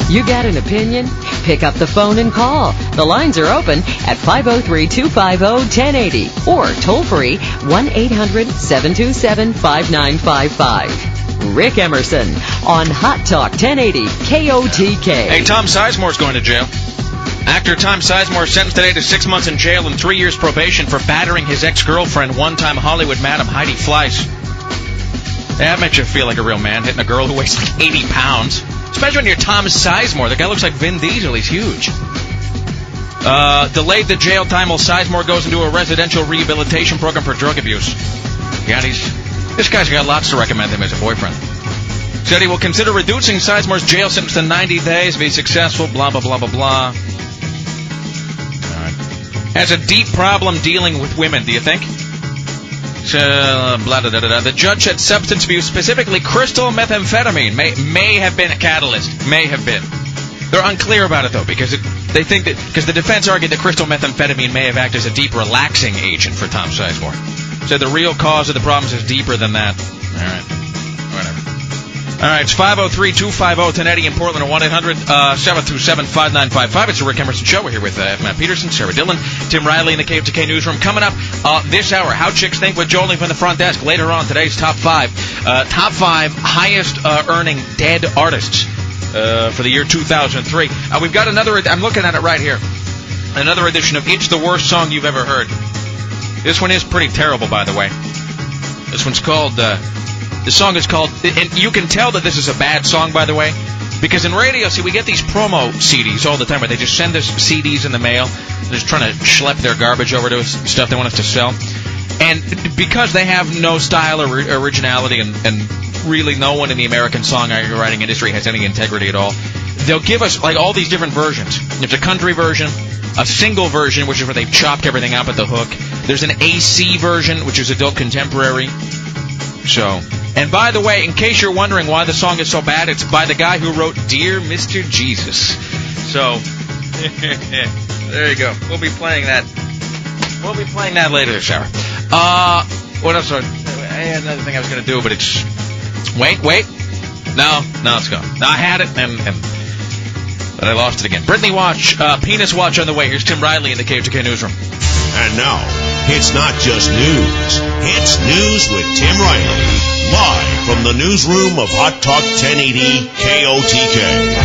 You got an opinion? Pick up the phone and call. The lines are open at 503-250-1080 or toll free 1-800-727-5955. Rick Emerson on Hot Talk 1080 KOTK. Hey, Tom Sizemore's going to jail. Actor Tom Sizemore sentenced today to 6 months in jail and 3 years probation for battering his ex-girlfriend, one-time Hollywood madam Heidi Fleiss. That makes you feel like a real man, hitting a girl who weighs like 80 pounds. Especially when you're Tom Sizemore. The guy looks like Vin Diesel. He's huge. Delayed the jail time while Sizemore goes into a residential rehabilitation program for drug abuse. Yeah, this guy's got lots to recommend him as a boyfriend. Said he will consider reducing Sizemore's jail sentence to 90 days if he's successful, blah, blah, blah, blah, blah. All right. Has a deep problem dealing with women, do you think? Blah, blah, blah, blah. The judge said substance abuse, specifically crystal methamphetamine, may have been a catalyst. May have been. They're unclear about it, though, because they think that because the defense argued that crystal methamphetamine may have acted as a deep relaxing agent for Tom Sizemore. Said the real cause of the problems is deeper than that. All right. Whatever. All right, it's 503-250-1080 in Portland or 1-800-727-5955. It's the Rick Emerson Show. We're here with Matt Peterson, Sarah Dillon, Tim Riley in the KFTK Newsroom. Coming up this hour, How Chicks Think with Jolie from the front desk. Later on, today's Top 5. Top 5 highest earning dead artists for the year 2003. We've got another, I'm looking at it right here, another edition of It's the Worst Song You've Ever Heard. This one is pretty terrible, by the way. This one's called... The song is called, and you can tell that this is a bad song, by the way, because in radio, see, we get these promo CDs all the time where they just send us CDs in the mail. They're just trying to schlep their garbage over to us, stuff they want us to sell. And because they have no style or originality and really no one in the American songwriting industry has any integrity at all, they'll give us, like, all these different versions. There's a country version, a single version, which is where they've chopped everything up at the hook. There's an AC version, which is adult contemporary. So... And by the way, in case you're wondering why the song is so bad, it's by the guy who wrote Dear Mr. Jesus. So, there you go. We'll be playing that. We'll be playing that later this hour. What else? I had another thing I was going to do, but it's... Wait. No, it's gone. No, I had it, but I lost it again. Brittany Watch, Penis Watch on the way. Here's Tim Riley in the KFTK Newsroom. And now, it's not just news. It's news with Tim Riley. Live from the newsroom of Hot Talk 1080 KOTK.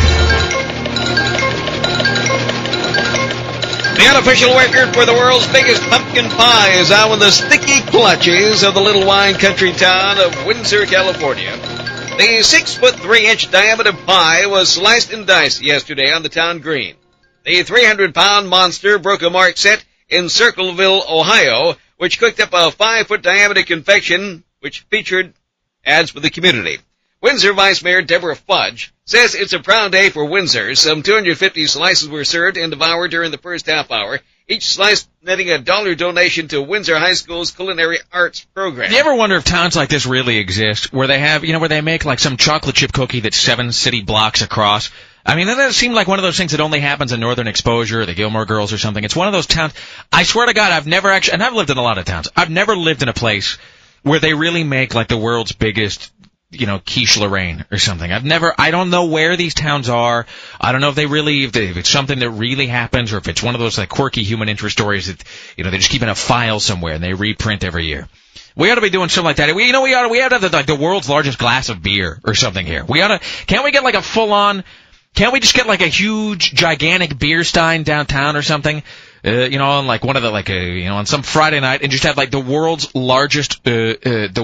The unofficial record for the world's biggest pumpkin pie is out in the sticky clutches of the little wine country town of Windsor, California. The 6'3" diameter pie was sliced and diced yesterday on the town green. The 300-pound monster broke a mark set in Circleville, Ohio, which cooked up a 5-foot diameter confection which featured ads for the community. Windsor Vice Mayor Deborah Fudge says it's a proud day for Windsor. Some 250 slices were served and devoured during the first half hour, each slice netting a $1 donation to Windsor High School's culinary arts program. You ever wonder if towns like this really exist, where they have, where they make like some chocolate chip cookie that's 7 city blocks across? I mean, that doesn't seem like one of those things that only happens in Northern Exposure or the Gilmore Girls or something. It's one of those towns. I swear to God, I've never actually, and I've lived in a lot of towns, I've never lived in a place where they really make like the world's biggest, quiche Lorraine or something. I don't know where these towns are. I don't know if it's something that really happens or if it's one of those like quirky human interest stories that, they just keep in a file somewhere and they reprint every year. We ought to be doing something like that. We ought to have the world's largest glass of beer or something here. Can't we get like a full-on, can't we just get like a huge, gigantic beer stein downtown or something? On like one of the on some Friday night, and just have like the world's largest beer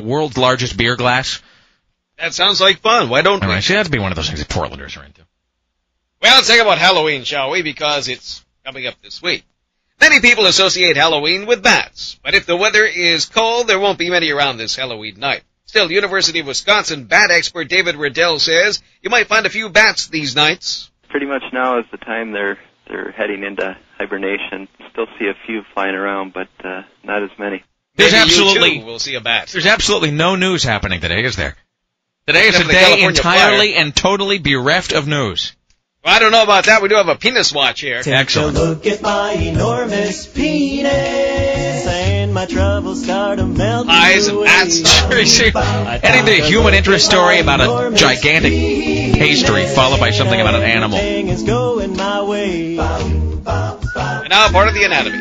glass. That sounds like fun. Why don't we? Right, see, that'd be one of those things that Portlanders are into. Well, let's talk about Halloween, shall we? Because it's coming up this week. Many people associate Halloween with bats, but if the weather is cold, there won't be many around this Halloween night. Still, University of Wisconsin bat expert David Riddell says you might find a few bats these nights. Pretty much now is the time they're heading into hibernation. Still see a few flying around, but not as many. We'll see a bat. There's absolutely no news happening today, is there? Today is a day entirely and totally bereft of news. Well, I don't know about that. We do have a penis watch here. Excellent. Take a look at my enormous penis, and my troubles start to melt eyes and bats. Anything human interest story about a gigantic pastry followed by something about an animal. Everything is going my way. And now part of the anatomy.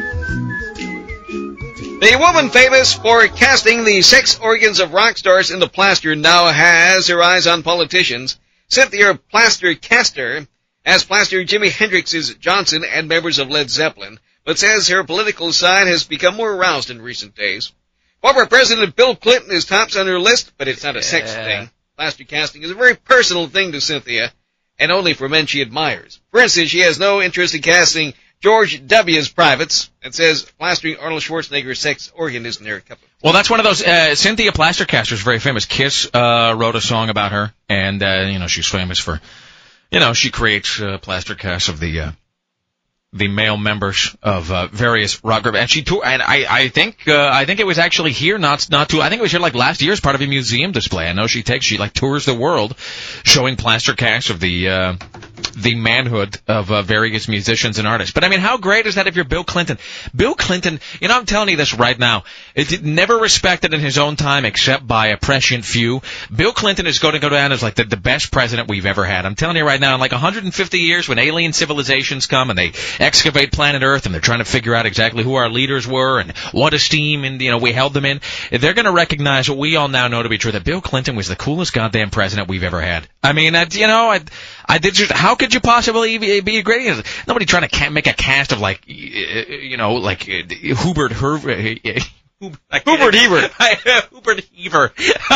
The woman famous for casting the sex organs of rock stars into plaster now has her eyes on politicians. Cynthia Plaster-Caster has plastered Jimi Hendrix's Johnson and members of Led Zeppelin, but says her political side has become more aroused in recent days. Former President Bill Clinton is tops on her list, but it's not a sex thing. Plaster casting is a very personal thing to Cynthia, and only for men she admires. For instance, she has no interest in casting George W.'s privates, and says plastering Arnold Schwarzenegger's sex organ isn't their cup of tea. Well, that's one of those. Cynthia Plaster-Caster is very famous. Kiss wrote a song about her, and she's famous for, she creates plaster casts of the male members of various rock groups, and she toured. And I think it was actually here, I think it was here like last year as part of a museum display. I know she tours the world, showing plaster casts of the manhood of various musicians and artists. But I mean, how great is that if you're Bill Clinton? Bill Clinton, I'm telling you this right now, never respected in his own time except by a prescient few. Bill Clinton is going to go down as like the best president we've ever had. I'm telling you right now, in like 150 years, when alien civilizations come and they excavate planet Earth and they're trying to figure out exactly who our leaders were and what esteem and we held them in, they're going to recognize what we all now know to be true, that Bill Clinton was the coolest goddamn president we've ever had. I mean, how could you possibly be great? Nobody trying to make a cast of like Hubert Hever. Hubert Hever. Hubert Hever.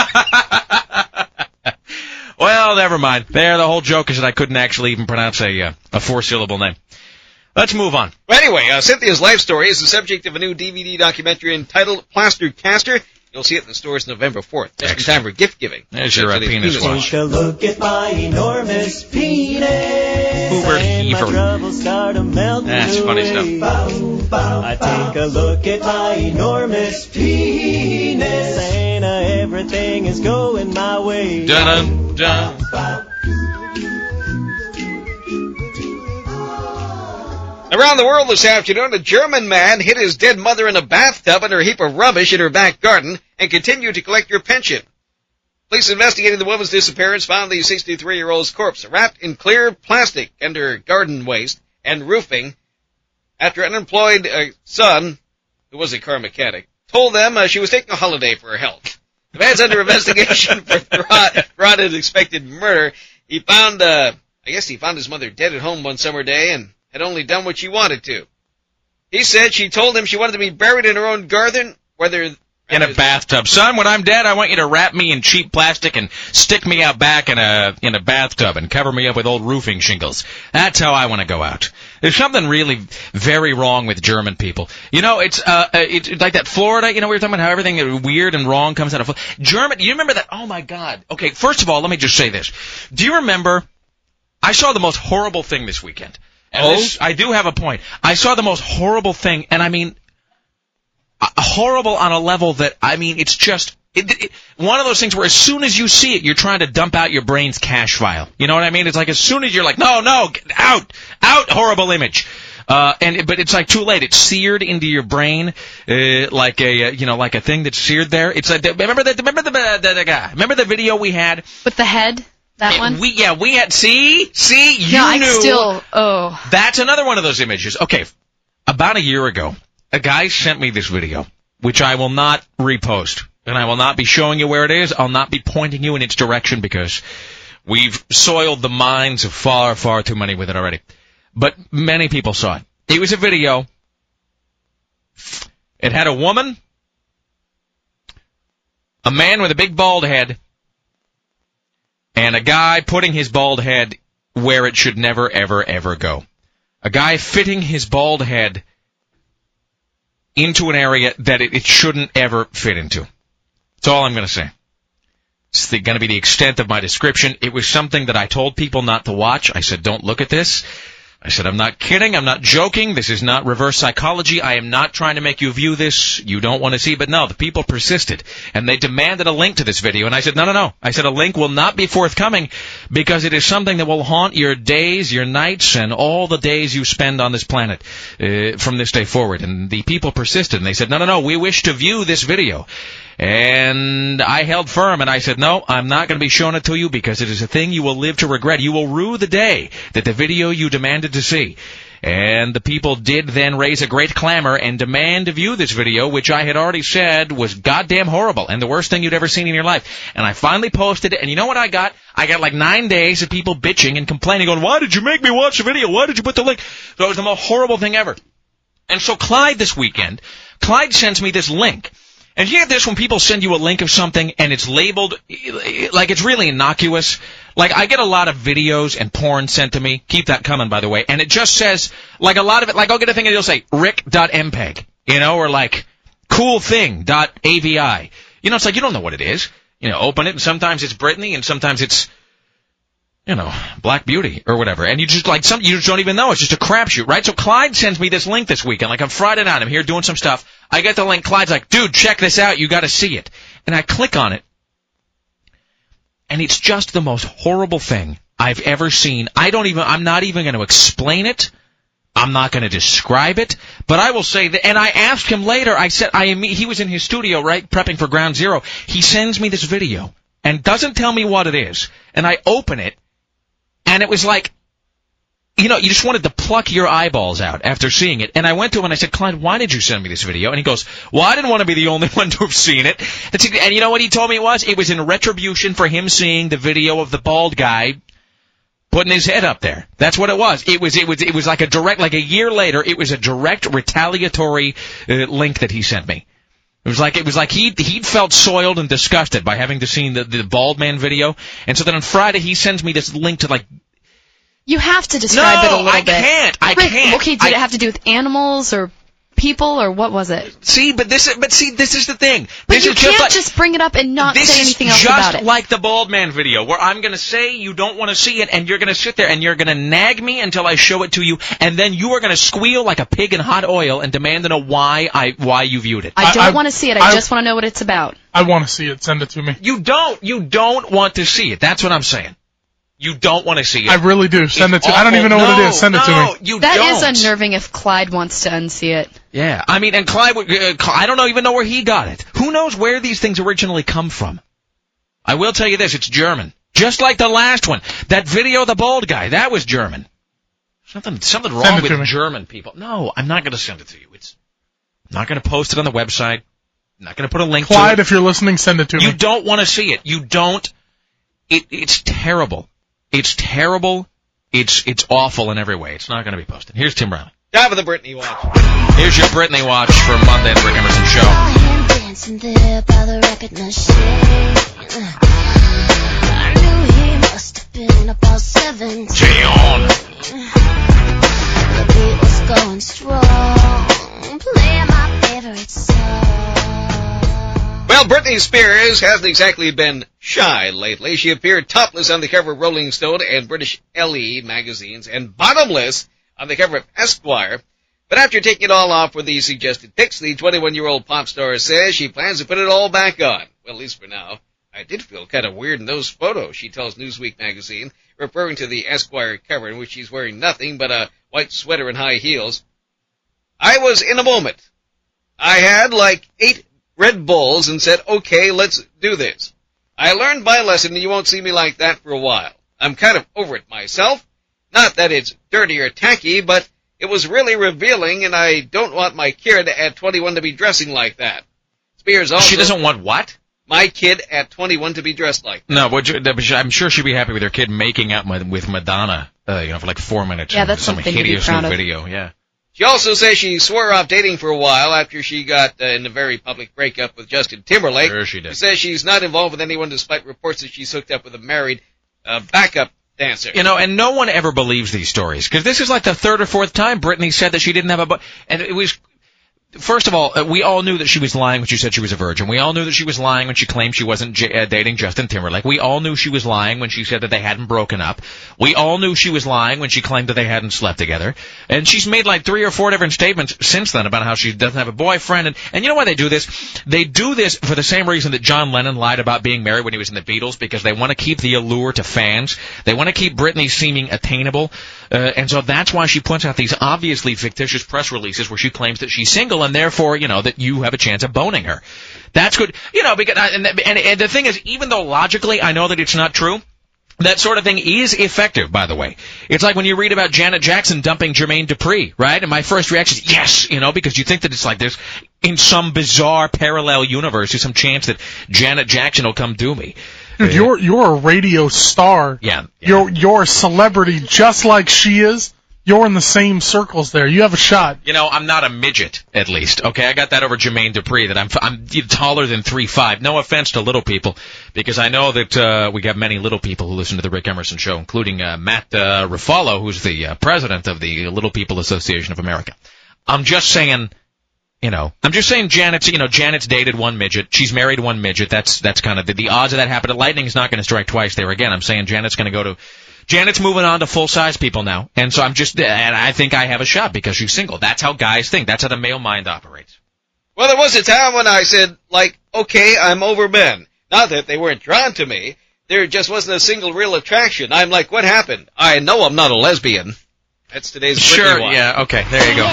Well, never mind. The whole joke is that I couldn't actually even pronounce a 4-syllable name. Let's move on. Well, anyway, Cynthia's life story is the subject of a new DVD documentary entitled Plaster Caster. You'll see it in the stores November 4th. Just in time for gift giving. There's your penis watch. Take a look at my enormous penis. Hubert and my Hever. troubles start to melt That's funny stuff. I take a look at my enormous penis, and everything is going my way. Dun dun. Around the world this afternoon, a German man hid his dead mother in a bathtub under a heap of rubbish in her back garden and continued to collect her pension. Police investigating the woman's disappearance found the 63-year-old's corpse wrapped in clear plastic under garden waste and roofing after an unemployed son, who was a car mechanic, told them she was taking a holiday for her health. The man's under investigation for fraud and expected murder. He found his mother dead at home one summer day and had only done what she wanted to. He said she told him she wanted to be buried in her own garden, in a bathtub. Son, when I'm dead, I want you to wrap me in cheap plastic and stick me out back in a bathtub and cover me up with old roofing shingles. That's how I want to go out. There's something really very wrong with German people. It's like that Florida, we were talking about how everything weird and wrong comes out of Florida. You remember that? Oh my God. Okay, first of all, let me just say this. Do you remember, I saw the most horrible thing this weekend. And I do have a point. I saw the most horrible thing, and I mean, horrible on a level that, it's just, one of those things where as soon as you see it, you're trying to dump out your brain's cache file. You know what I mean? It's like as soon as you're like, no, get out, horrible image. But it's like too late. It's seared into your brain, like a thing that's seared there. It's like, remember the video we had? With the head? That one? We had, see, you knew. That's another one of those images. Okay, about a year ago, a guy sent me this video, which I will not repost, and I will not be showing you where it is. I'll not be pointing you in its direction because we've soiled the minds of far, far too many with it already. But many people saw it. It was a video. It had a woman, a man with a big bald head, and a guy putting his bald head where it should never, ever, ever go. A guy fitting his bald head into an area that it shouldn't ever fit into. That's all I'm going to say. It's going to be the extent of my description. It was something that I told people not to watch. I said, don't look at this. I said, I'm not kidding. I'm not joking. This is not reverse psychology. I am not trying to make you view this. You don't want to see. But no, the people persisted, and they demanded a link to this video. And I said, no. I said, a link will not be forthcoming because it is something that will haunt your days, your nights, and all the days you spend on this planet from this day forward. And the people persisted, and they said, no, we wish to view this video. And I held firm, and I said, no, I'm not going to be showing it to you because it is a thing you will live to regret. You will rue the day that the video you demanded to see. And the people did then raise a great clamor and demand to view this video, which I had already said was goddamn horrible and the worst thing you'd ever seen in your life. And I finally posted it, and you know what I got? I got like 9 days of people bitching and complaining, going, why did you make me watch the video? Why did you put the link? So it was the most horrible thing ever. And so Clyde this weekend, Clyde sends me this link. And you get this when people send you a link of something and it's labeled, like it's really innocuous. Like I get a lot of videos and porn sent to me. Keep that coming, by the way. And it just says, like a lot of it, like I'll get a thing and it'll say rick.mpeg, or like coolthing.avi. It's like you don't know what it is. Open it and sometimes it's Britney and sometimes it's, Black Beauty or whatever. And you just you just don't even know. It's just a crapshoot, right? So Clyde sends me this link this weekend. Like on Friday night, I'm here doing some stuff. I get the link. Clyde's like, dude, check this out. You got to see it. And I click on it. And it's just the most horrible thing I've ever seen. I'm not even going to explain it. I'm not going to describe it. But I will say that, and I asked him later, I said, he was in his studio, right, prepping for Ground Zero. He sends me this video and doesn't tell me what it is. And I open it. And it was like, you just wanted to pluck your eyeballs out after seeing it. And I went to him and I said, Clyde, why did you send me this video? And he goes, well, I didn't want to be the only one to have seen it. And you know what he told me it was? It was in retribution for him seeing the video of the bald guy putting his head up there. That's what it was. It was like a direct, like a year later, it was a direct retaliatory link that he sent me. It was like he'd felt soiled and disgusted by having to seen the bald man video. And so then on Friday he sends me this link to like. You have to describe it a little bit. I can't. Okay, did it have to do with animals or people or what was it? See, this is the thing. But you can't just bring it up and not say anything else about it. This is just like the bald man video, where I'm going to say you don't want to see it, and you're going to sit there and you're going to nag me until I show it to you, and then you are going to squeal like a pig in hot oil and demand to know why you viewed it. I don't want to see it. I just want to know what it's about. I want to see it. Send it to me. You don't want to see it. That's what I'm saying. You don't want to see it. I really do. Send it to me. I don't even know what it is. Send it to me. That is unnerving if Clyde wants to unsee it. Yeah. I mean, and Clyde, I don't even know where he got it. Who knows where these things originally come from? I will tell you this. It's German. Just like the last one. That video of the bald guy. That was German. Something wrong with German people. No, I'm not going to send it to you. I'm not going to post it on the website. I'm not going to put a link to it. Clyde, if you're listening, send it to me. You don't want to see it. You don't. It's terrible. It's terrible. It's awful in every way. It's not going to be posted. Here's Tim Riley. Time for the Britney Watch. Here's your Britney Watch for Monday, the Rick Emerson Show. Dancing there by the record machine. I knew he must have been about 17. The beat was going strong, playing my favorite song. Well, Britney Spears hasn't exactly been shy lately. She appeared topless on the cover of Rolling Stone and British LE magazines and bottomless on the cover of Esquire. But after taking it all off with the suggested pics, the 21-year-old pop star says she plans to put it all back on. Well, at least for now. I did feel kind of weird in those photos, she tells Newsweek magazine, referring to the Esquire cover in which she's wearing nothing but a white sweater and high heels. I was in a moment. I had like 8 Red Bulls and said, okay, let's do this. I learned my lesson and you won't see me like that for a while. I'm kind of over it myself. Not that it's dirty or tacky, but it was really revealing and I don't want my kid at 21 to be dressing like that. Spears also... She doesn't want what? My kid at 21 to be dressed like that. No, but I'm sure she'd be happy with her kid making out with Madonna, for like 4 minutes. Yeah, that's some something hideous to be proud new of. video, yeah. She also says she swore off dating for a while after she got in a very public breakup with Justin Timberlake. Sure she did. She says she's not involved with anyone despite reports that she's hooked up with a married backup dancer. And no one ever believes these stories, because this is like the 3rd or 4th time Britney said that she didn't have and it was... First of all, we all knew that she was lying when she said she was a virgin. We all knew that she was lying when she claimed she wasn't dating Justin Timberlake. We all knew she was lying when she said that they hadn't broken up. We all knew she was lying when she claimed that they hadn't slept together. And she's made like 3 or 4 different statements since then about how she doesn't have a boyfriend. And you know why they do this? They do this for the same reason that John Lennon lied about being married when he was in the Beatles, because they want to keep the allure to fans. They want to keep Britney seeming attainable. And so that's why she puts out these obviously fictitious press releases where she claims that she's single. single, and therefore, that you have a chance of boning her. That's good. Because and the thing is, even though logically I know that it's not true, that sort of thing is effective, by the way. It's like when you read about Janet Jackson dumping Jermaine Dupri, right? And my first reaction is yes, because you think that it's like there's, in some bizarre parallel universe, there's some chance that Janet Jackson will come do me. Dude, you're a radio star. Yeah. You're a celebrity just like she is. You're in the same circles there. You have a shot. I'm not a midget, at least. Okay, I got that over Jermaine Dupri, that I'm taller than 3'5". No offense to little people, because I know that we got many little people who listen to the Rick Emerson Show, including Matt Ruffalo, who's the president of the Little People Association of America. I'm just saying, Janet's dated one midget. She's married one midget. That's kind of the odds of that happening. Lightning's not going to strike twice there again. I'm saying Janet's moving on to full-size people now, and so and I think I have a shot because she's single. That's how guys think. That's how the male mind operates. Well, there was a time when I said, okay, I'm over men. Not that they weren't drawn to me. There just wasn't a single real attraction. I'm like, what happened? I know I'm not a lesbian. That's today's Britney one. Yeah, okay, there you go.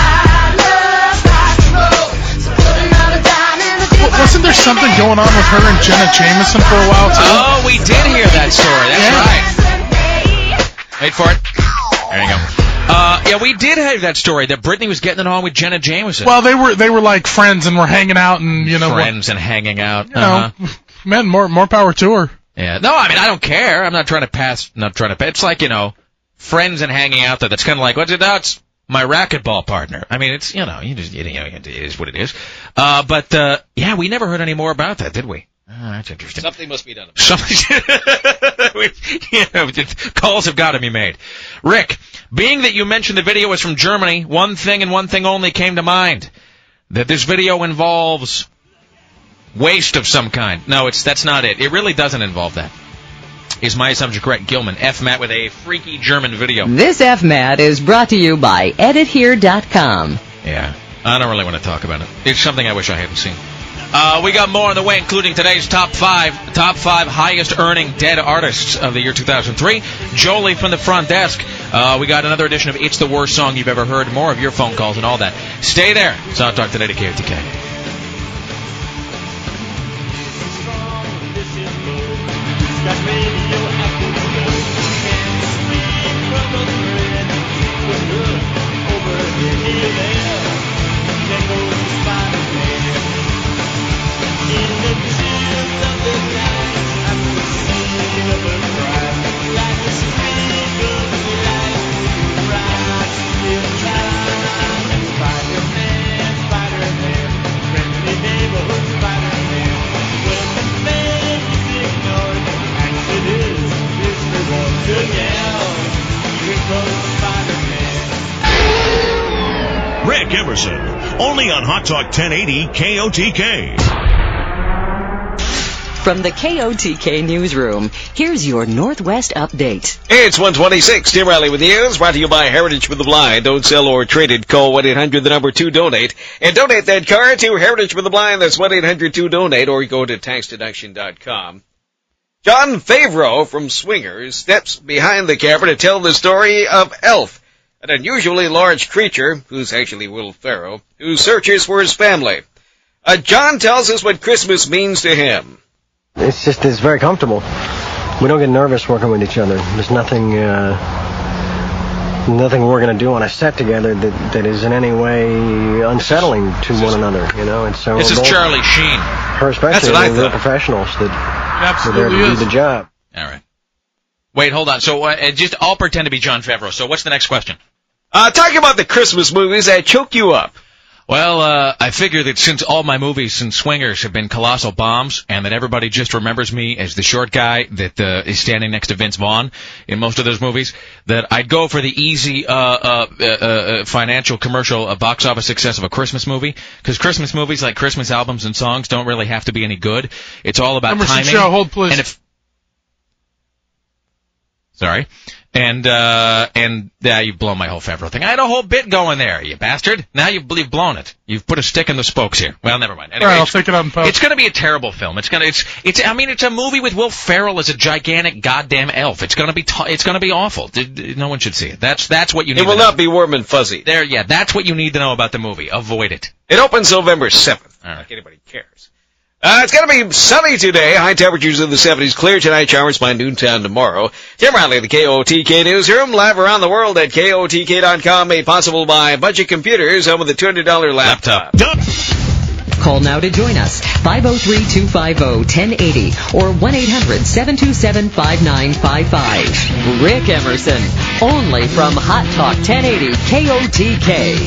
Wasn't there something going on with her and Jenna Jameson for a while, too? Oh, we did hear that story. That's right. Wait for it. There you go. We did have that story that Britney was getting it on with Jenna Jameson. Well, they were like friends and were hanging out and friends and hanging out. Man, more power to her. Yeah. No, I mean I don't care. I'm not trying to pass. It's like friends and hanging out there. That's kind of like it's my racquetball partner. I mean it's it is what it is. But we never heard any more about that, did we? Oh, that's interesting. Something must be done. Calls have got to be made. Rick, being that you mentioned the video was from Germany, one thing and one thing only came to mind. That this video involves waste of some kind. No, that's not it. It really doesn't involve that. Is my assumption correct? Gilman, F-Matt with a freaky German video. This F-Matt is brought to you by EditHere.com. Yeah, I don't really want to talk about it. It's something I wish I hadn't seen. We got more on the way, including today's top five highest earning dead artists of the year 2003. Jolie from the front desk. We got another edition of It's the Worst Song You've Ever Heard. More of your phone calls and all that. Stay there. It's Hot Talk today to KOTK. Rick Emerson, only on Hot Talk 1080 KOTK. From the KOTK newsroom, here's your Northwest update. It's 1:26. Tim Riley with news, brought to you by Heritage for the Blind. Don't sell or trade it. Call 1-800-2-DONATE. And donate that car to Heritage for the Blind. That's 1-800-2-DONATE, or go to taxdeduction.com. Jon Favreau from Swingers steps behind the camera to tell the story of Elf, an unusually large creature, who's actually Will Ferrell, who searches for his family. John tells us what Christmas means to him. It's very comfortable. We don't get nervous working with each other. There's nothing we're going to do on a set together that is in any way unsettling to one another, And so this is Charlie Sheen. Her especially, they're professionals that are there to do the job. All right. Wait, hold on. So I'll pretend to be Jon Favreau. So what's the next question? Talking about the Christmas movies that choke you up. Well, I figure that since all my movies since Swingers have been colossal bombs, and that everybody just remembers me as the short guy that is standing next to Vince Vaughn in most of those movies, that I'd go for the easy financial commercial box office success of a Christmas movie, because Christmas movies, like Christmas albums and songs, don't really have to be any good. It's all about Emerson timing. Show, hold please. And if Sorry. And you've blown my whole Favreau thing. I had a whole bit going there, you bastard. Now you've blown it. You've put a stick in the spokes here. Well, never mind. Anyway, all right, I'll take it out in post. It's going to be a terrible film. It's a movie with Will Ferrell as a gigantic goddamn elf. It's going to be awful. No one should see it. That's what you need. It will not be warm and fuzzy. That's what you need to know about the movie. Avoid it. It opens November 7th. All right. Like anybody cares. It's going to be sunny today. High temperatures in the 70s. Clear tonight. Showers by noontime tomorrow. Tim Riley, the KOTK Newsroom. Live around the world at KOTK.com. Made possible by Budget Computers. Home with the $200 laptop. Call now to join us. 503-250-1080 or 1-800-727-5955. Rick Emerson. Only from Hot Talk 1080 KOTK.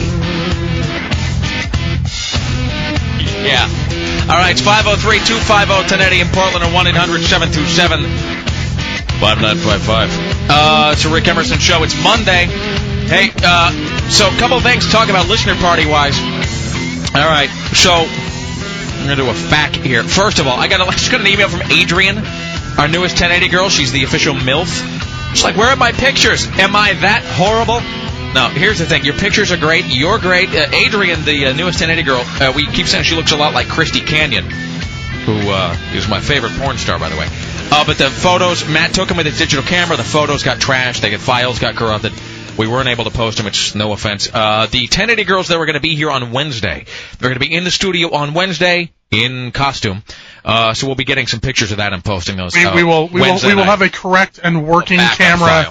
Yeah. All right, it's 503-250-1080 in Portland or 1-800-727-5955. It's a Rick Emerson show. It's Monday. Hey, so a couple of things to talk about listener party-wise. All right, so I'm going to do a fact here. First of all, I just got an email from Adrian, our newest 1080 girl. She's the official MILF. She's like, where are my pictures? Am I that horrible? No, here's the thing. Your pictures are great. You're great. Adrian, the newest 1080 girl, we keep saying she looks a lot like Christy Canyon, who is my favorite porn star, by the way. But the photos, Matt took them with his digital camera. The photos got trashed. The files got corrupted. We weren't able to post them. It's no offense. The 1080 girls that were going to be here on Wednesday. They're going to be in the studio on Wednesday in costume. So we'll be getting some pictures of that and posting those. We will have a correct and working camera.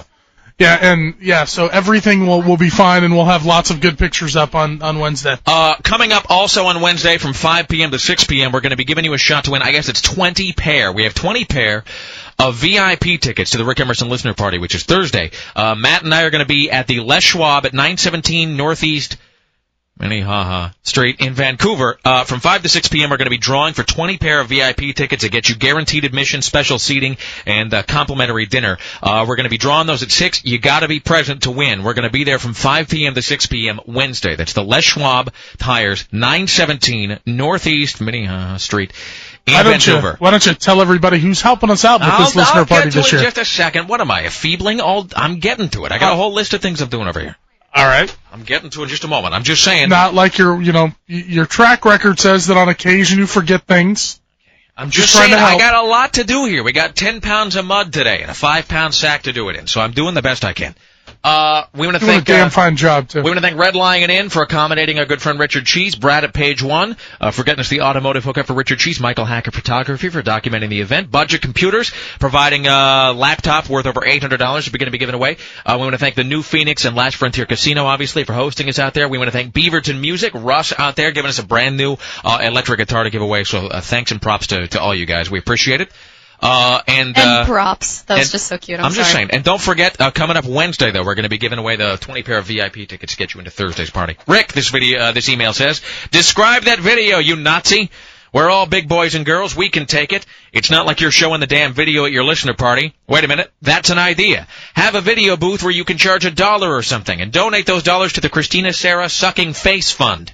So everything will be fine, and we'll have lots of good pictures up on Wednesday. Coming up also on Wednesday from 5 p.m. to 6 p.m., we're going to be giving you a shot to win, I guess it's 20 pair. We have 20 pair of VIP tickets to the Rick Emerson Listener Party, which is Thursday. Matt and I are going to be at the Les Schwab at 917 Northeast Minnehaha Street in Vancouver. From 5 to 6 p.m., we're going to be drawing for 20 pair of VIP tickets that get you guaranteed admission, special seating, and complimentary dinner. We're going to be drawing those at 6. You got to be present to win. We're going to be there from 5 p.m. to 6 p.m. Wednesday. That's the Les Schwab Tires, 917 Northeast Minnehaha Street in Vancouver. Why don't you tell everybody who's helping us out with this listener party this year? Just a second. What am I, a feebling? I'm getting to it. I got a whole list of things I'm doing over here. All right. I'm getting to it in just a moment. I'm just saying. Not like your track record says that on occasion you forget things. I'm just saying I got a lot to do here. We got 10 pounds of mud today and a 5-pound sack to do it in, so I'm doing the best I can. We want to thank a damn fine job too. We want to thank Red Lion Inn for accommodating our good friend Richard Cheese, Brad at Page One for getting us the automotive hookup for Richard Cheese, Michael Hacker Photography for documenting the event, Budget Computers providing a laptop worth over $800 we're going to be giving away. We want to thank the New Phoenix and Last Frontier Casino obviously for hosting us out there. We want to thank Beaverton Music, Russ out there giving us a brand new electric guitar to give away. So thanks and props to all you guys. We appreciate it. And props. That was just so cute. I'm just saying. And don't forget, coming up Wednesday, though, we're going to be giving away the 20 pair of VIP tickets to get you into Thursday's party. Rick, this email says, describe that video, you Nazi. We're all big boys and girls. We can take it. It's not like you're showing the damn video at your listener party. Wait a minute. That's an idea. Have a video booth where you can charge $1 or something and donate those dollars to the Christina Sarah Sucking Face Fund.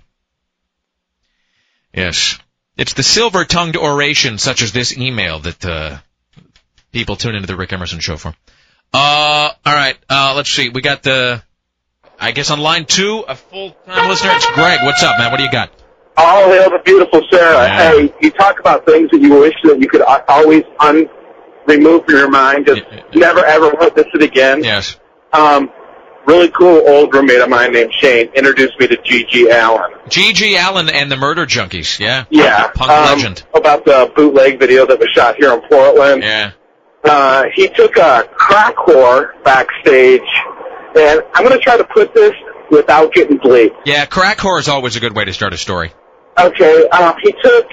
Yes. It's the silver-tongued oration such as this email that people tune into the Rick Emerson show for. All right, let's see. We got I guess on line 2, a full-time listener. It's Greg. What's up, man? What do you got? All hail the beautiful Sarah. Yeah. Hey, you talk about things that you wish that you could always remove from your mind. Just never, ever witness it again. Yes. Really cool old roommate of mine named Shane introduced me to G.G. Allen. G.G. Allen and the Murder Junkies, yeah. Yeah. Punk legend. About the bootleg video that was shot here in Portland. Yeah. He took a crack whore backstage, and I'm going to try to put this without getting bleeped. Yeah, crack whore is always a good way to start a story. Okay, he took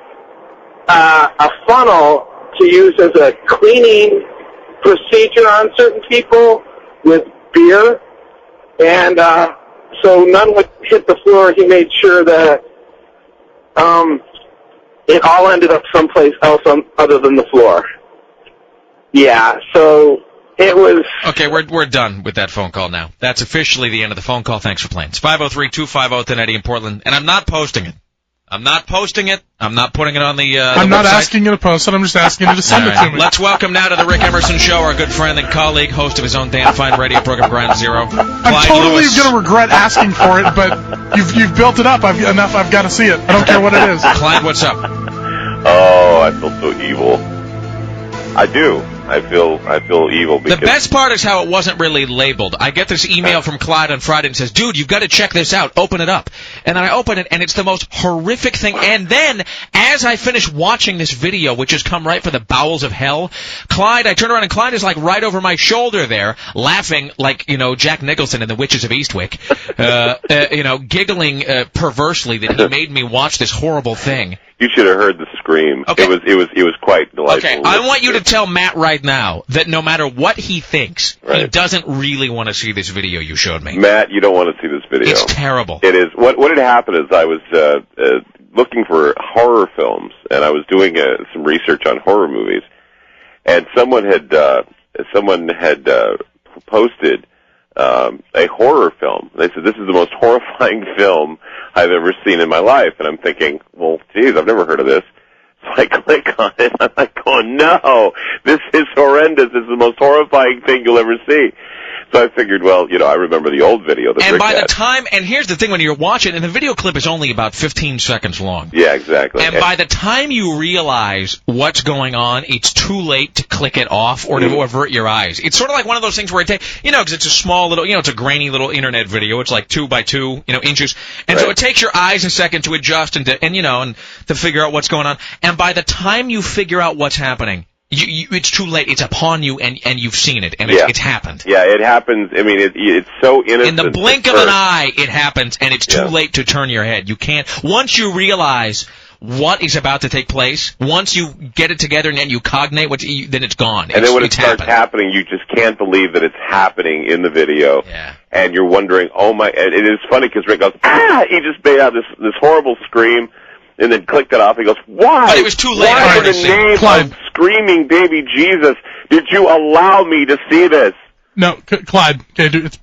a funnel to use as a cleaning procedure on certain people with beer, and so none would hit the floor. He made sure that it all ended up someplace else other than the floor. Yeah, so it was... Okay, we're done with that phone call now. That's officially the end of the phone call. Thanks for playing. It's 503-250-1080 in Portland, and I'm not posting it. I'm not posting it. I'm not putting it on the I'm not website. asking you to post it. I'm just asking you to send it to me. Let's welcome now to the Rick Emerson Show our good friend and colleague, host of his own damn fine radio program, Ground Zero, I'm Clyde totally Lewis. going to regret asking for it, but you've built it up. I've got to see it. I don't care what it is. Clyde, what's up? Oh, I feel so evil. I do. I feel evil because The best part is how it wasn't really labeled. I get this email from Clyde on Friday and says, dude, you've got to check this out. Open it up. And then I open it, and it's the most horrific thing. And then, as I finish watching this video, which has come right for the bowels of hell, Clyde, I turn around, and Clyde is like right over my shoulder there, laughing like, Jack Nicholson in The Witches of Eastwick, giggling perversely that he made me watch this horrible thing. you should have heard the scream. Okay. It was quite delightful. Okay, I want you to tell Matt right now that no matter what he thinks, he doesn't really want to see this video you showed me. Matt, you don't want to see this video. It's terrible. It is. What had happened is I was looking for horror films, and I was doing some research on horror movies, and someone had posted a horror film. They said, this is the most horrifying film I've ever seen in my life. And I'm thinking, well, geez, I've never heard of this. So I click on it, and I'm like, oh, no, this is horrendous. This is the most horrifying thing you'll ever see. So I figured, well, I remember the old video that And Rick by had. the time, and here's the thing when you're watching, and the video clip is only about 15 seconds long. Yeah, exactly. And by the time you realize what's going on, it's too late to click it off or to avert your eyes. It's sort of like one of those things where it takes, because it's a small little, it's a grainy little internet video. It's like 2 by 2, inches. And so it takes your eyes a second to adjust and to figure out what's going on. And by the time you figure out what's happening, it's too late. It's upon you, and you've seen it, and it's happened. Yeah, it happens. I mean, it's so innocent. In the blink of an eye, it happens, and it's too late to turn your head. You can't. Once you realize what is about to take place, once you get it together and you cognate, then it's gone. And then when it starts happening, you just can't believe that it's happening in the video. Yeah. And you're wondering, oh my! And it is funny because Rick goes, ah! He just made out this horrible scream. And then clicked it off. He goes, why? But it was too late. Why, in the name of screaming baby Jesus, did you allow me to see this? No, Clyde. Okay, it's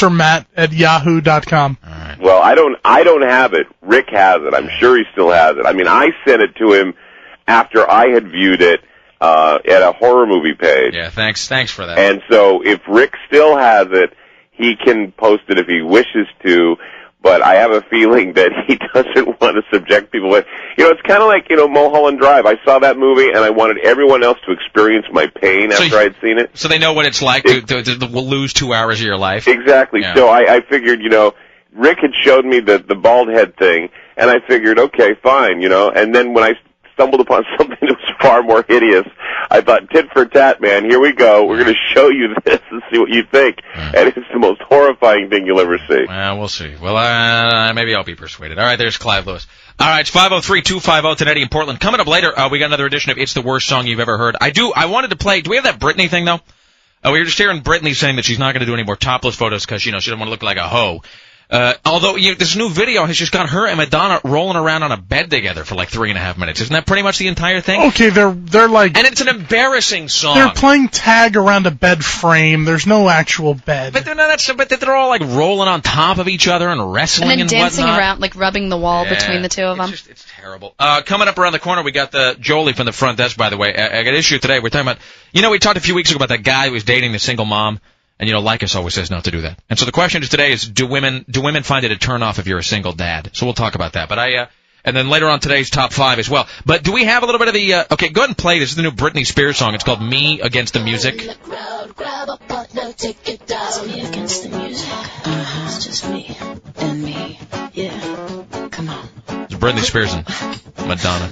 producermatt@yahoo.com. All right. Well, I don't have it. Rick has it. I'm sure he still has it. I mean, I sent it to him after I had viewed it at a horror movie page. Yeah, thanks for that. And so if Rick still has it, he can post it if he wishes to. But I have a feeling that he doesn't want to subject people with. It's kind of like, Mulholland Drive. I saw that movie, and I wanted everyone else to experience my pain after I'd seen it. So they know what it's like to lose 2 hours of your life. Exactly. Yeah. So I figured, Rick had showed me the bald head thing, and I figured, okay, fine, and then when I stumbled upon something that was far more hideous, I thought, tit for tat, man, here we go. We're going to show you this and see what you think. And it's the most horrifying thing you'll ever see. Well, we'll see. Well, maybe I'll be persuaded. All right, there's Clyde Lewis. All right, it's 503-250-1080 in Portland. Coming up later, we got another edition of It's the Worst Song You've Ever Heard. I wanted to play, do we have that Britney thing, though? We were just hearing Britney saying that she's not going to do any more topless photos because, she doesn't want to look like a hoe. Although this new video has just got her and Madonna rolling around on a bed together for like 3.5 minutes. Isn't that pretty much the entire thing? Okay, they're like... And it's an embarrassing song. They're playing tag around a bed frame. There's no actual bed. But they're all like rolling on top of each other and wrestling and dancing whatnot. around, like rubbing the wall between the two of them. It's terrible. Coming up around the corner, we got the Jolie from the front desk, by the way. I got an issue today. We're talking about... we talked a few weeks ago about that guy who was dating the single mom. And, Lycus always says not to do that. And so the question today is, do women find it a turn-off if you're a single dad? So we'll talk about that. But and then later on today's top 5 as well. But do we have a little bit of the, okay, go ahead and play. This is the new Britney Spears song. It's called Me Against the Music. Grab a partner, take it down. Me against the music. It's just me and me. Yeah. Come on. It's Britney Spears and Madonna.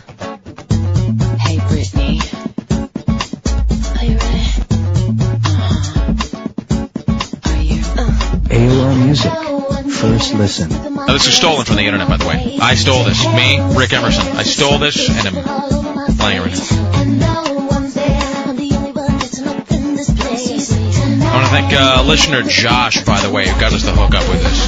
Hey, Britney. Are you ready? AOL Music. First listen. Now, this is stolen from the internet, by the way. I stole this. Me, Rick Emerson. I stole this, and I'm playing it right now. I want to thank listener Josh, by the way, who got us the hook up with this.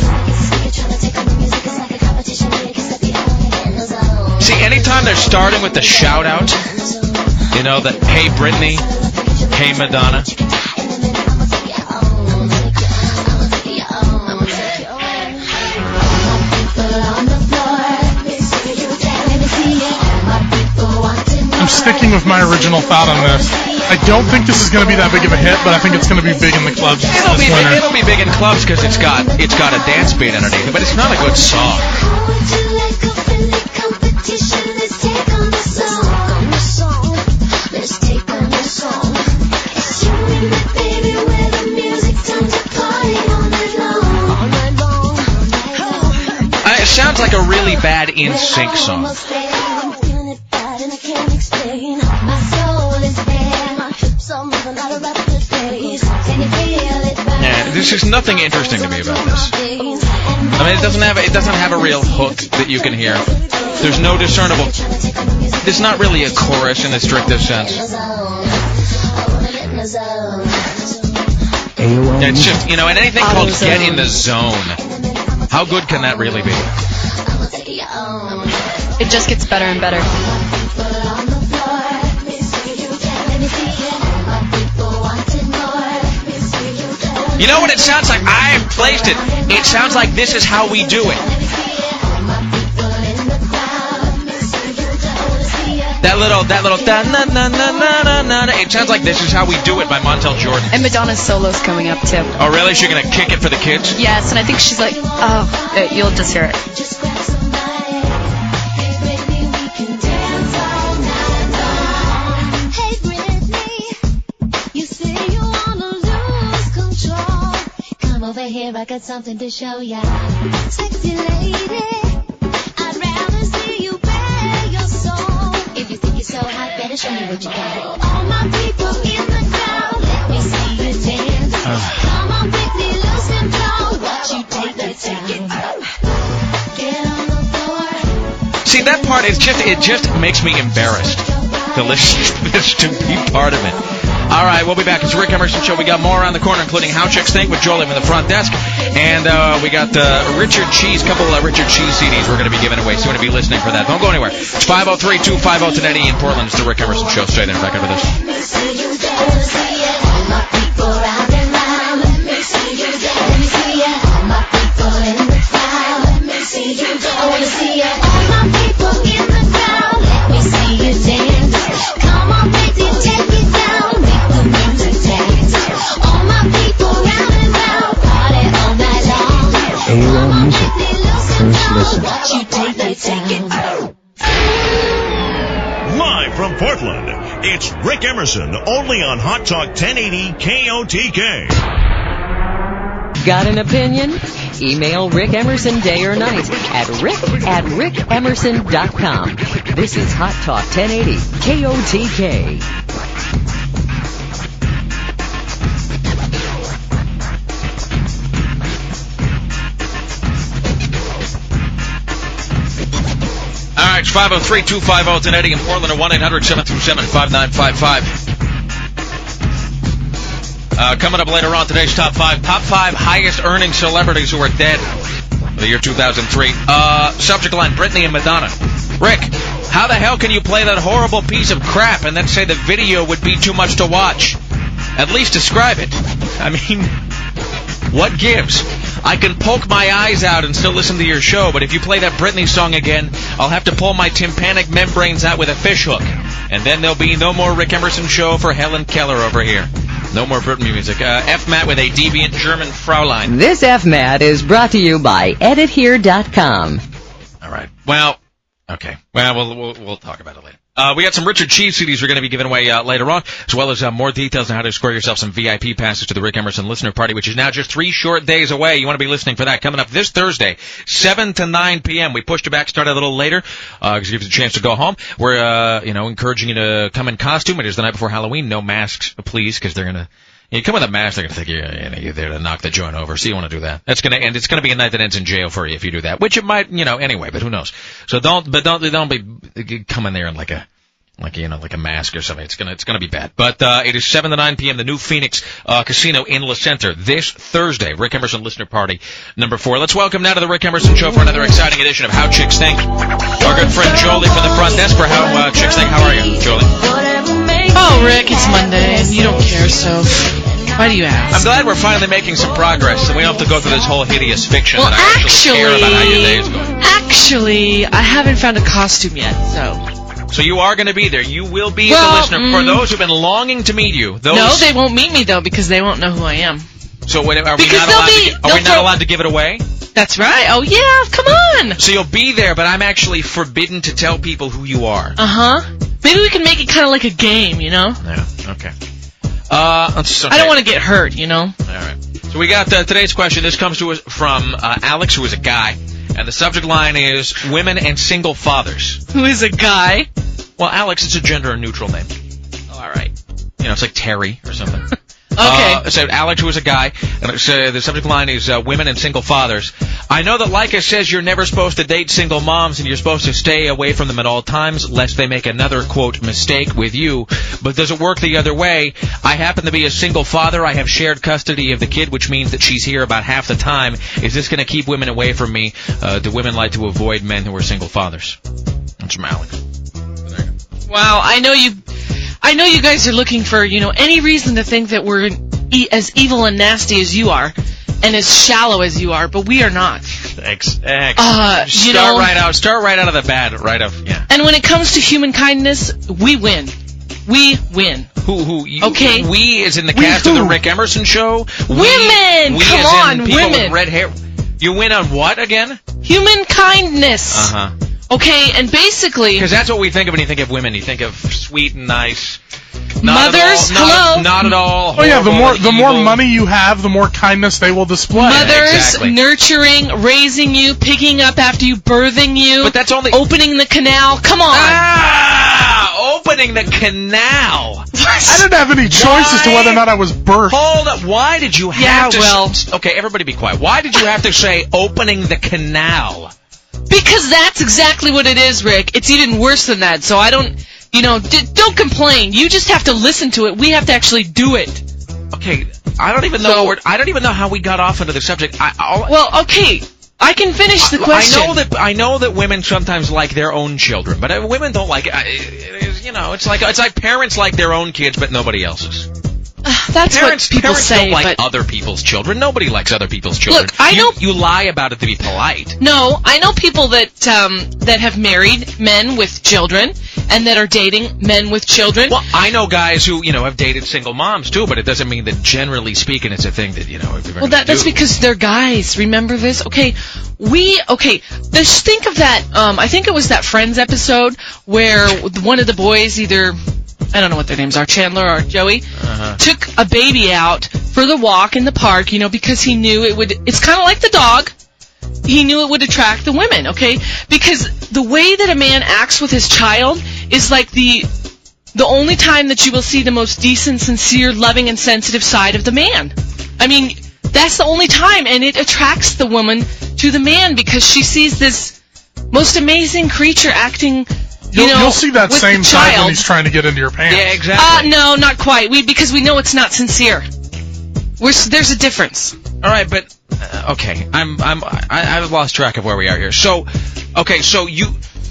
See, anytime they're starting with the shout-out, the hey Britney, hey Madonna... sticking with my original thought on this. I don't think this is going to be that big of a hit, but I think it's going to be big in the clubs this winter. It'll be big in clubs because it's got a dance beat underneath it, but it's not a good song. It sounds like a really bad NSYNC song. Yeah, there's just nothing interesting to me about this. I mean, it doesn't have a real hook that you can hear. There's no discernible. It's not really a chorus in the strictest sense. It's just, and anything called Get in the Zone. How good can that really be? It just gets better and better. You know what it sounds like? I've placed it. It sounds like This Is How We Do It. That little da na na na na na na. It sounds like This Is How We Do It by Montel Jordan. And Madonna's solo's coming up too. Oh really? She's gonna kick it for the kids? Yes, and I think she's like, you'll just hear it. Over here, I got something to show ya. Sexy lady, I'd rather see you bare your soul. If you think you're so hot, better show me what you got. All my people in the crowd, let me see you dance. Come on, quickly, lose control. Watch you take the time. Get on the floor. See, that part, it just makes me embarrassed to listen to this, to be part of it. All right, we'll be back. It's the Rick Emerson Show. We got more around the corner, including How Chicks Think with Joel in the front desk. And we got Richard Cheese, couple of Richard Cheese CDs we're going to be giving away. So you want to be listening for that. Don't go anywhere. It's 503-250-1080 in Portland. It's the Rick Emerson Show. Stay there. Back after this. AOL Music. First listen. Live from Portland, it's Rick Emerson, only on Hot Talk 1080 KOTK. Got an opinion? Email Rick Emerson day or night at rick@rickemerson.com. This is Hot Talk 1080 KOTK. All right, it's 503-250-1080 in Portland at 1-800-727-5955. Coming up later on, today's top 5 highest earning celebrities who are dead for the year 2003. Subject line, Britney and Madonna. Rick, how the hell can you play that horrible piece of crap and then say the video would be too much to watch? At least describe it. I mean, what gives? I can poke my eyes out and still listen to your show, but if you play that Britney song again, I'll have to pull my tympanic membranes out with a fishhook. And then there'll be no more Rick Emerson Show for Helen Keller over here. No more Britney music. F-Matt with a deviant German Fraulein. This F-Matt is brought to you by EditHere.com. All right. Well, okay. Well, we'll talk about it later. We got some Richard Cheese CDs we're going to be giving away later on, as well as more details on how to score yourself some VIP passes to the Rick Emerson Listener Party, which is now just 3 short days away. You want to be listening for that. Coming up this Thursday, 7 to 9 p.m. We pushed it back, started a little later, because it gives you a chance to go home. We're, encouraging you to come in costume. It is the night before Halloween. No masks, please, because they're going to... You come with a mask, they're going to think you're there to knock the joint over. So you want to do that. That's going to end. It's going to be a night that ends in jail for you if you do that. Which it might, anyway. But who knows? So don't be coming there in like a mask or something. It's gonna be bad. But it is 7 to 9 p.m. the New Phoenix Casino in La Center this Thursday. Rick Emerson Listener Party number 4. Let's welcome now to the Rick Emerson Show for another exciting edition of How Chicks Think. Our good friend Jolie from the front desk for How Chicks Think. How are you, Jolie? Oh, Rick, it's Monday and you don't care, so why do you ask? I'm glad we're finally making some progress, and we don't have to go through this whole hideous fiction that I actually care about how your day is going. Actually, I haven't found a costume yet, so So you are going to be there. You will be Well, the listener. For those who've been longing to meet you, those. No, they won't meet me though because they won't know who I am. So are we not Because allowed to give it away? That's right. Oh yeah, come on. So you'll be there, but I'm actually forbidden to tell people who you are. Maybe we can make it kind of like a game, you know? Yeah. Okay. Okay. I don't want to get hurt, you know? All right. So we got today's question. This comes to us from Alex, who is a guy. And the subject line is women and single fathers. Who is a guy? Well, Alex, it's a gender-neutral name. Oh, all right. You know, it's like Terry or something. Okay. So Alex, who is a guy, and the subject line is women and single fathers. I know that Leica says you're never supposed to date single moms and you're supposed to stay away from them at all times lest they make another, quote, mistake with you. But does it work the other way? I happen to be a single father. I have shared custody of the kid, which means that she's here about half the time. Is this going to keep women away from me? Do women like to avoid men who are single fathers? That's from Alex. Wow, I know you guys are looking for, you know, any reason to think that we're as evil and nasty as you are and as shallow as you are, but we are not. Thanks. Start right out of the bat, right off. Yeah. And when it comes to human kindness, we win. We win. Who? Okay. We is in the cast of the Rick Emerson show. Women! We Come as on, in people women. with red hair. You win on what again? Human kindness. Okay, and basically... Because that's what we think of when you think of women. You think of sweet and nice. Mothers, hello. Not at all. Oh yeah, the more money you have, the more kindness they will display. Mothers nurturing, raising you, picking up after you, birthing you. But that's only opening the canal. Come on. Opening the canal. I didn't have any choice as to whether or not I was birthed. Hold up. Why did you have to? Okay, everybody be quiet. Why did you have to say opening the canal? Because that's exactly what it is, Rick. It's even worse than that. So I don't, don't complain. You just have to listen to it. We have to actually do it. Okay, I don't even know. I don't even know how we got off into the subject. Okay, I can finish the question. I know that women sometimes like their own children, but women don't like it. It's like parents like their own kids, but nobody else's. That's what people say. Don't like other people's children. Nobody likes other people's children. Look, I know you lie about it to be polite. No, I know people that have married men with children and that are dating men with children. Well, I know guys who have dated single moms too, but it doesn't mean that generally speaking it's a thing that Well, that's because they're guys. Remember this? Okay, just think of that. I think it was that Friends episode where one of the boys, either I don't know what their names are, Chandler or Joey, took a baby out for the walk in the park, because he knew it would. It's kind of like the dog. He knew it would attract the women, okay? Because the way that a man acts with his child is like the only time that you will see the most decent, sincere, loving, and sensitive side of the man. I mean, that's the only time, and it attracts the woman to the man because she sees this most amazing creature acting. You'll see that same side when he's trying to get into your pants. Yeah, exactly. No, not quite. Because we know it's not sincere. There's a difference. All right, but okay, I've lost track of where we are here. So you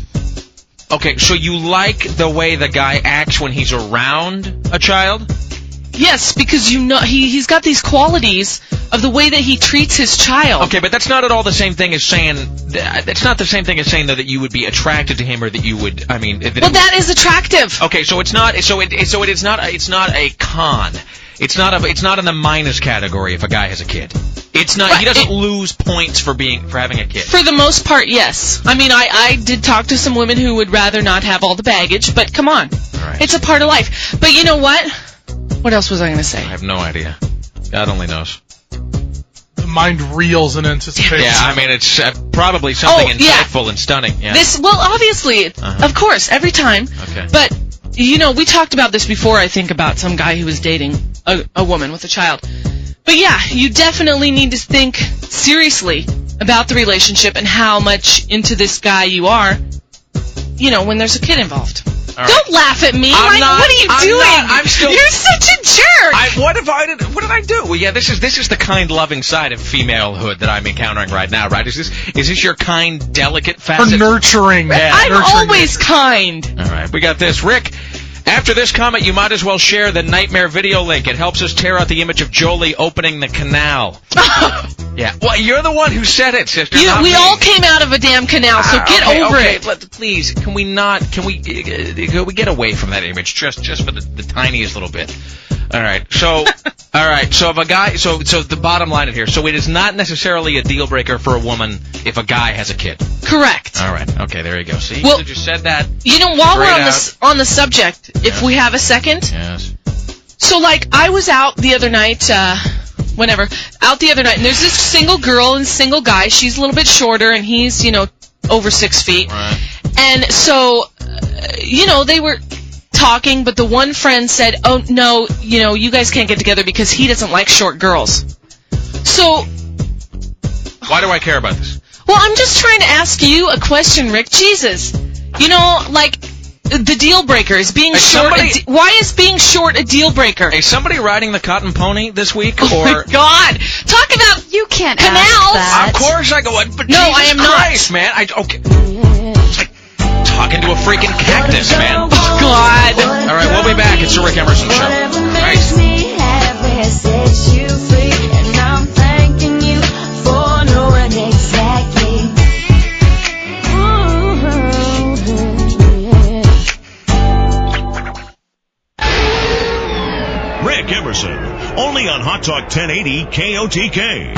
like the way the guy acts when he's around a child? Yes, because he's got these qualities of the way that he treats his child. Okay, but that's not at all the same thing as saying. It's not the same thing as saying though that you would be attracted to him or that you would. I mean. That is attractive. Okay, so it's not. So it is not. It's not a con. It's not in the minus category if a guy has a kid. It's not. He doesn't lose points for having a kid. For the most part, yes. I mean, I did talk to some women who would rather not have all the baggage, but come on, it's a part of life. But you know what? What else was I going to say? I have no idea. God only knows. The mind reels in anticipation. Yeah, I mean, it's probably something insightful and stunning. Yeah. Obviously, of course, every time. Okay. But, we talked about this before, I think, about some guy who was dating a woman with a child. But yeah, you definitely need to think seriously about the relationship and how much into this guy you are, when there's a kid involved. Right. Don't laugh at me. What are you doing? You're such a jerk. What did I do? Well, yeah, this is the kind, loving side of femalehood that I'm encountering right now, right? Is this your kind, delicate facet? Or nurturing. Yeah. I'm always kind. All right, we got this. Rick, after this comment, you might as well share the Nightmare video link. It helps us tear out the image of Jolie opening the canal. Yeah. Well, you're the one who said it, sister. We all came out of a damn canal, so get over it. Please, can we get away from that image just for the tiniest little bit? All right. So if a guy, so the bottom line here, so it is not necessarily a deal breaker for a woman if a guy has a kid. Correct. All right. Okay, there you go. See, well, you just said that. You know, while we're on the subject, if we have a second. Yes. So, like, I was out the other night, and there's this single girl and single guy. She's a little bit shorter, and he's, over 6 feet. Right. And so, they were talking, but the one friend said, oh, no, you guys can't get together because he doesn't like short girls. So... Why do I care about this? Well, I'm just trying to ask you a question, Rick. Jesus. The deal breaker is being short. Why is being short a deal breaker? Is somebody riding the cotton pony this week? Oh my God! Talk about you can't canals. Ask that. Of course I go. But no, Jesus I am Christ, not. Man. It's like talking to a freaking cactus, man. Oh God! All right, we'll be back. It's the Rick Emerson Show. Rick Emerson, only on Hot Talk 1080 KOTK.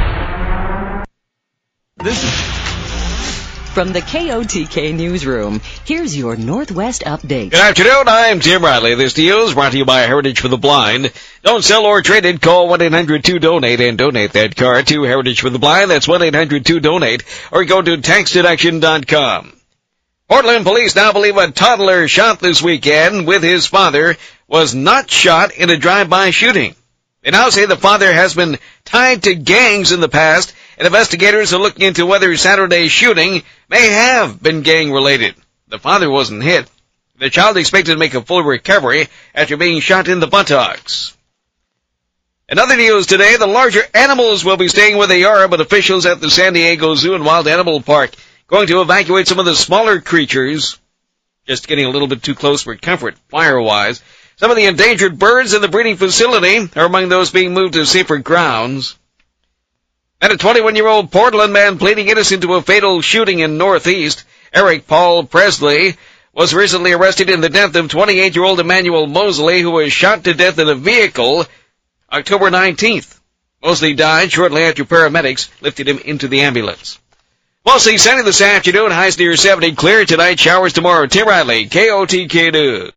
From the KOTK newsroom, here's your Northwest update. Good afternoon, I'm Tim Riley. This news brought to you by Heritage for the Blind. Don't sell or trade it. Call 1-800-2DONATE and donate that card to Heritage for the Blind. That's 1-800-2DONATE, or go to taxdeduction.com. Portland police now believe a toddler shot this weekend with his father was not shot in a drive-by shooting. They now say the father has been tied to gangs in the past, and investigators are looking into whether Saturday's shooting may have been gang-related. The father wasn't hit. The child expected to make a full recovery after being shot in the buttocks. In other news today, the larger animals will be staying where they are, but officials at the San Diego Zoo and Wild Animal Park going to evacuate some of the smaller creatures, just getting a little bit too close for comfort, fire-wise. Some of the endangered birds in the breeding facility are among those being moved to safer grounds. And a 21-year-old Portland man pleading innocent to a fatal shooting in Northeast, Eric Paul Presley, was recently arrested in the death of 28-year-old Emmanuel Mosley, who was shot to death in a vehicle October 19th. Mosley died shortly after paramedics lifted him into the ambulance. Mostly sunny this afternoon, highs near 70, clear tonight, showers tomorrow. Tim Riley, KOTK News.